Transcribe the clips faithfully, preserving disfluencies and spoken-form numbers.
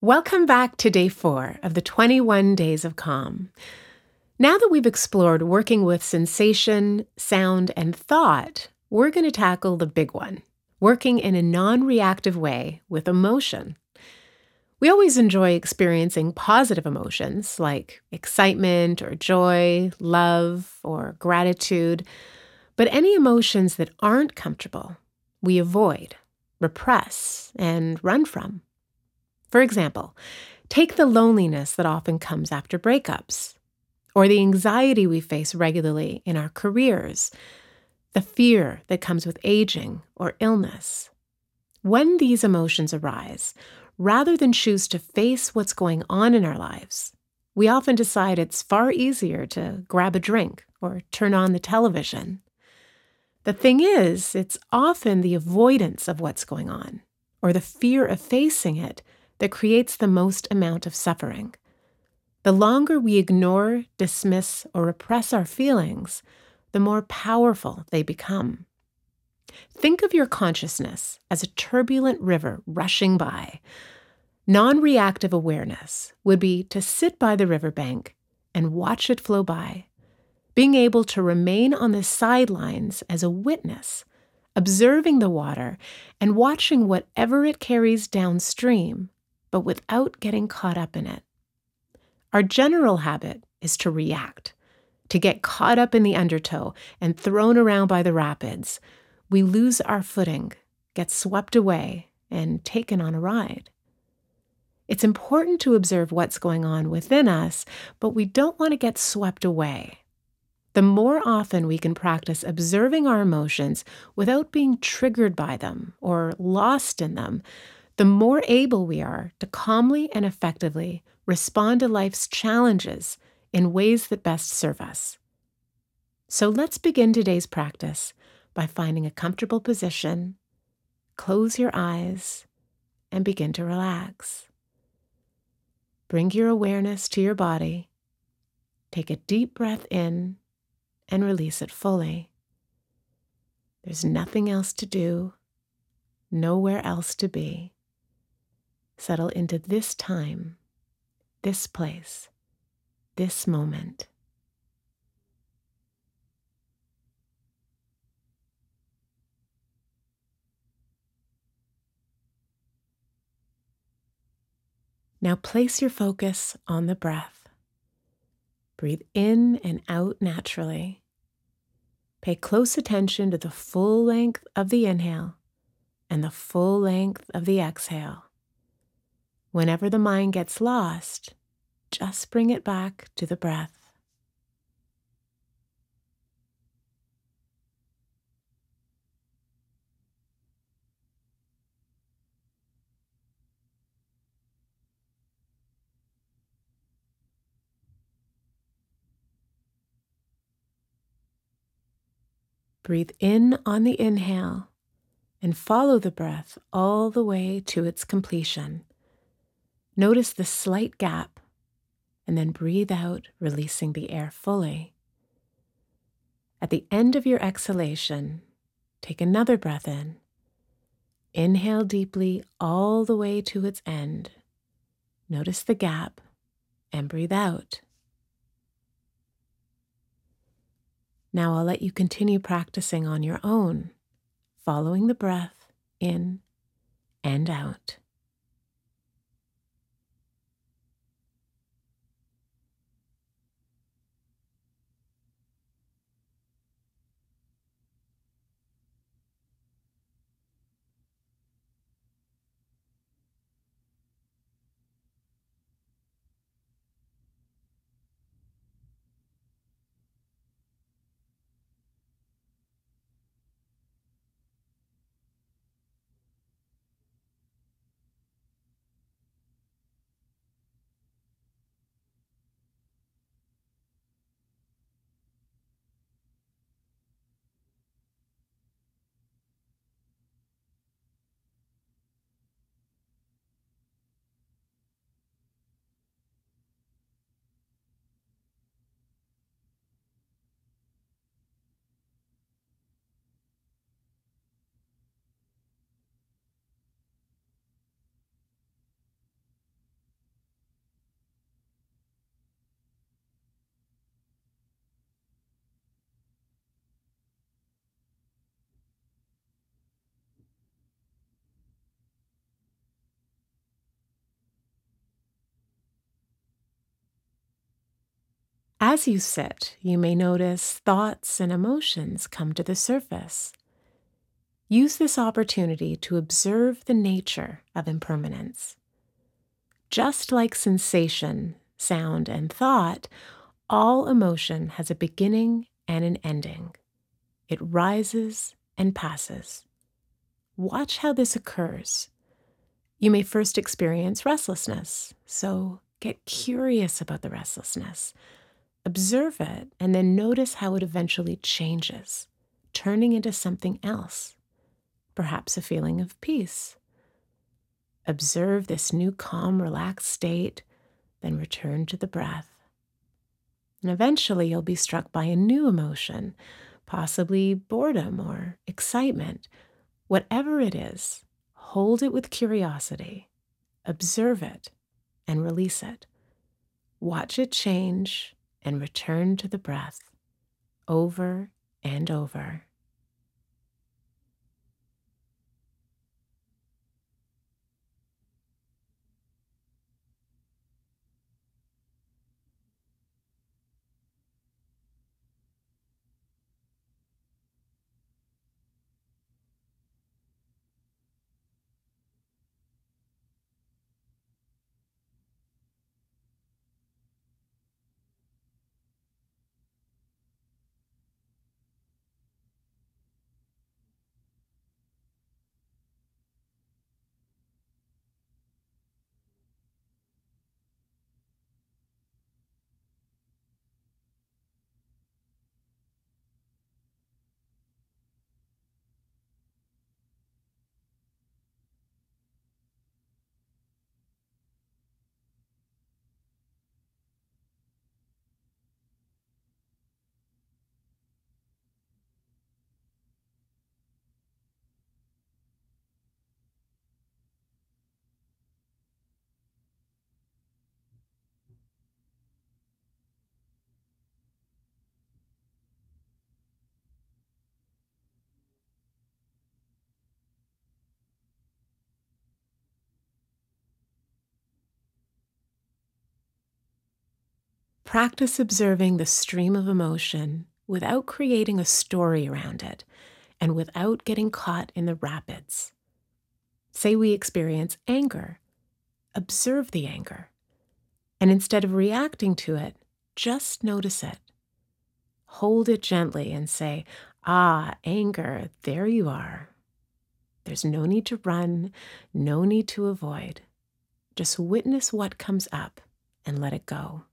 Welcome back to day four of the twenty-one Days of Calm. Now that we've explored working with sensation, sound, and thought, we're going to tackle the big one, working in a non-reactive way with emotion. We always enjoy experiencing positive emotions like excitement or joy, love, or gratitude, but any emotions that aren't comfortable, we avoid, repress, and run from. For example, take the loneliness that often comes after breakups, or the anxiety we face regularly in our careers, the fear that comes with aging or illness. When these emotions arise, rather than choose to face what's going on in our lives, we often decide it's far easier to grab a drink or turn on the television. The thing is, it's often the avoidance of what's going on, or the fear of facing it, that creates the most amount of suffering. The longer we ignore, dismiss, or repress our feelings, the more powerful they become. Think of your consciousness as a turbulent river rushing by. Non-reactive awareness would be to sit by the riverbank and watch it flow by, being able to remain on the sidelines as a witness, observing the water and watching whatever it carries downstream, but without getting caught up in it. Our general habit is to react, to get caught up in the undertow and thrown around by the rapids. We lose our footing, get swept away, and taken on a ride. It's important to observe what's going on within us, but we don't want to get swept away. The more often we can practice observing our emotions without being triggered by them or lost in them, the more able we are to calmly and effectively respond to life's challenges in ways that best serve us. So let's begin today's practice by finding a comfortable position, close your eyes, and begin to relax. Bring your awareness to your body. Take a deep breath in and release it fully. There's nothing else to do, nowhere else to be. Settle into this time, this place, this moment. Now place your focus on the breath. Breathe in and out naturally. Pay close attention to the full length of the inhale and the full length of the exhale. Whenever the mind gets lost, just bring it back to the breath. Breathe in on the inhale and follow the breath all the way to its completion. Notice the slight gap, and then breathe out, releasing the air fully. At the end of your exhalation, take another breath in. Inhale deeply all the way to its end. Notice the gap and breathe out. Now I'll let you continue practicing on your own, following the breath in and out. As you sit, you may notice thoughts and emotions come to the surface. Use this opportunity to observe the nature of impermanence. Just like sensation, sound, and thought, all emotion has a beginning and an ending. It rises and passes. Watch how this occurs. You may first experience restlessness, so get curious about the restlessness. Observe it and then notice how it eventually changes, turning into something else, perhaps a feeling of peace. Observe this new calm, relaxed state, then return to the breath. And eventually you'll be struck by a new emotion, possibly boredom or excitement. Whatever it is, hold it with curiosity, observe it, and release it. Watch it change and return to the breath over and over. Practice observing the stream of emotion without creating a story around it and without getting caught in the rapids. Say we experience anger. Observe the anger. And instead of reacting to it, just notice it. Hold it gently and say, "Ah, anger, there you are." There's no need to run, no need to avoid. Just witness what comes up and let it go.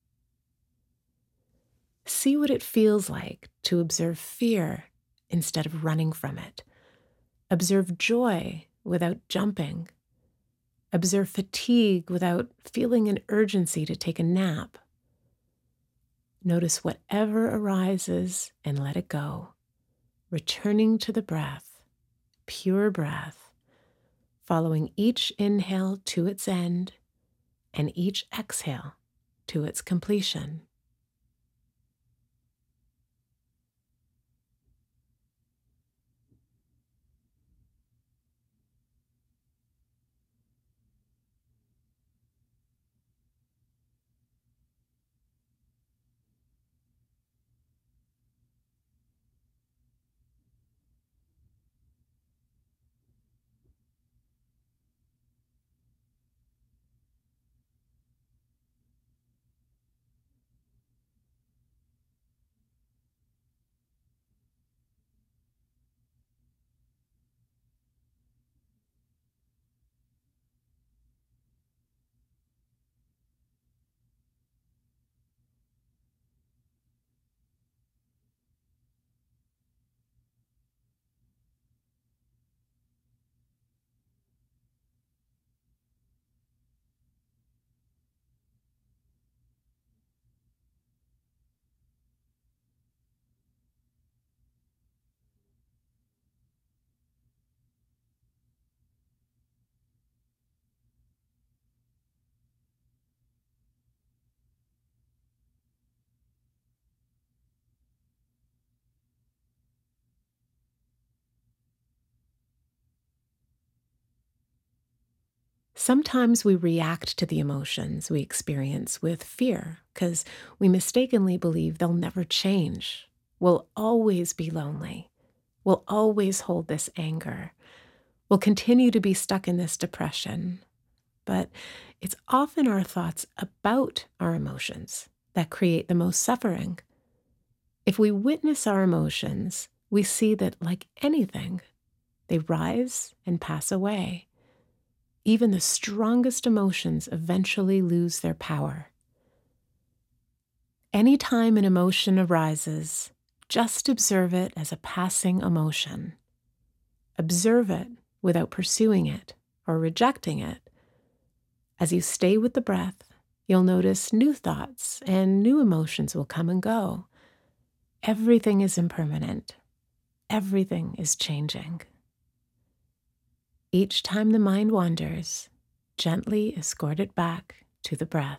See what it feels like to observe fear instead of running from it. Observe joy without jumping. Observe fatigue without feeling an urgency to take a nap. Notice whatever arises and let it go, returning to the breath, pure breath, following each inhale to its end and each exhale to its completion. Sometimes we react to the emotions we experience with fear because we mistakenly believe they'll never change. We'll always be lonely. We'll always hold this anger. We'll continue to be stuck in this depression. But it's often our thoughts about our emotions that create the most suffering. If we witness our emotions, we see that, like anything, they rise and pass away. Even the strongest emotions eventually lose their power. Anytime an emotion arises, just observe it as a passing emotion. Observe it without pursuing it or rejecting it. As you stay with the breath, you'll notice new thoughts and new emotions will come and go. Everything is impermanent. Everything is changing. Each time the mind wanders, gently escort it back to the breath.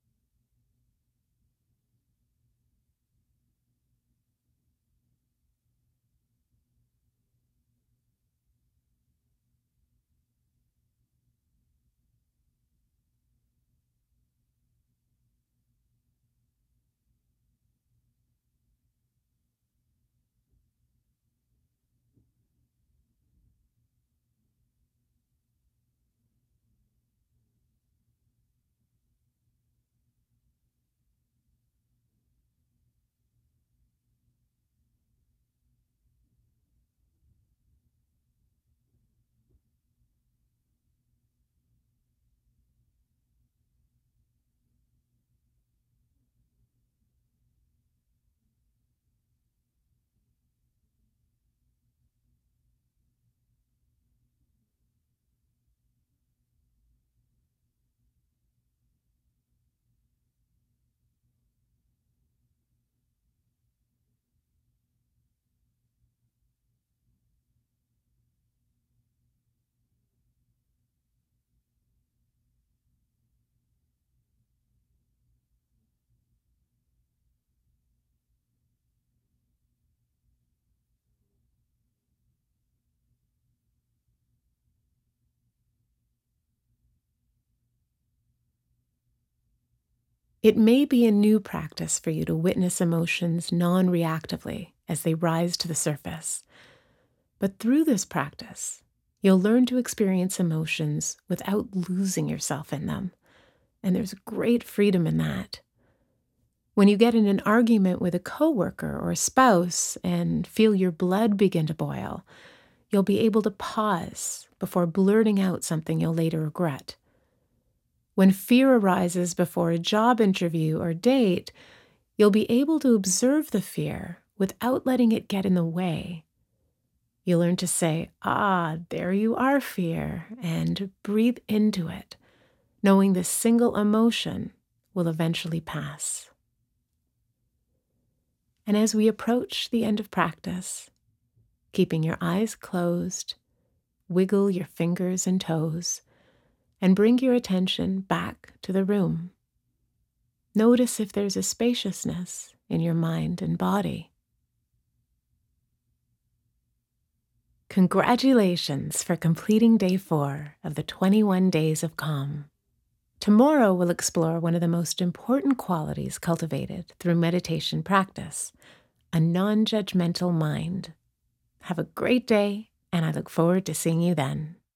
It may be a new practice for you to witness emotions non-reactively as they rise to the surface. But through this practice, you'll learn to experience emotions without losing yourself in them. And there's great freedom in that. When you get in an argument with a coworker or a spouse and feel your blood begin to boil, you'll be able to pause before blurting out something you'll later regret. When fear arises before a job interview or date, you'll be able to observe the fear without letting it get in the way. You'll learn to say, "Ah, there you are, fear," and breathe into it, knowing this single emotion will eventually pass. And as we approach the end of practice, keeping your eyes closed, wiggle your fingers and toes, and bring your attention back to the room. Notice if there's a spaciousness in your mind and body. Congratulations for completing day four of the twenty-one Days of Calm. Tomorrow we'll explore one of the most important qualities cultivated through meditation practice, a non-judgmental mind. Have a great day, and I look forward to seeing you then.